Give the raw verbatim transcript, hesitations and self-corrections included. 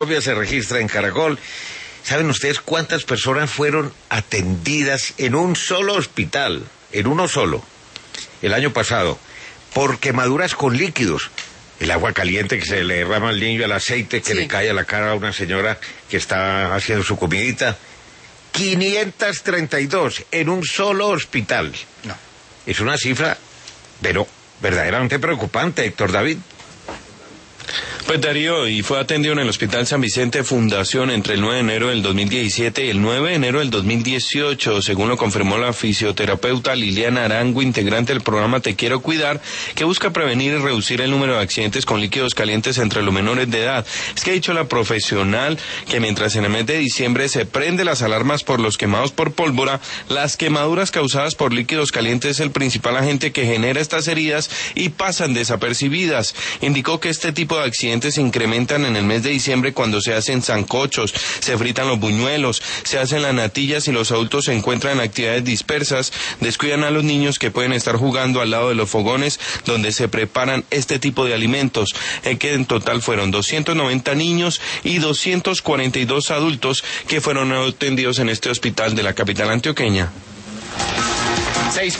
se registra en Caracol. ¿Saben ustedes cuántas personas fueron atendidas en un solo hospital, en uno solo, el año pasado, por quemaduras con líquidos? El agua caliente que se le derrama al niño, el aceite que sí. le cae a la cara a una señora que está haciendo su comidita. quinientas treinta y dos en un solo hospital. No. Es una cifra, pero verdaderamente preocupante, Héctor David. Pues Darío, y fue atendido en el Hospital San Vicente Fundación entre el nueve de enero del dos mil diecisiete y el nueve de enero del dos mil dieciocho, según lo confirmó la fisioterapeuta Liliana Arango, integrante del programa Te Quiero Cuidar, que busca prevenir y reducir el número de accidentes con líquidos calientes entre los menores de edad. Es que ha dicho la profesional que mientras en el mes de diciembre se prende las alarmas por los quemados por pólvora, las quemaduras causadas por líquidos calientes es el principal agente que genera estas heridas y pasan desapercibidas. Indicó que este tipo de accidentes se incrementan en el mes de diciembre cuando se hacen sancochos, se fritan los buñuelos, se hacen las natillas y los adultos se encuentran en actividades dispersas, descuidan a los niños que pueden estar jugando al lado de los fogones donde se preparan este tipo de alimentos, en que en total fueron doscientos noventa niños y doscientos cuarenta y dos adultos que fueron atendidos en este hospital de la capital antioqueña. seis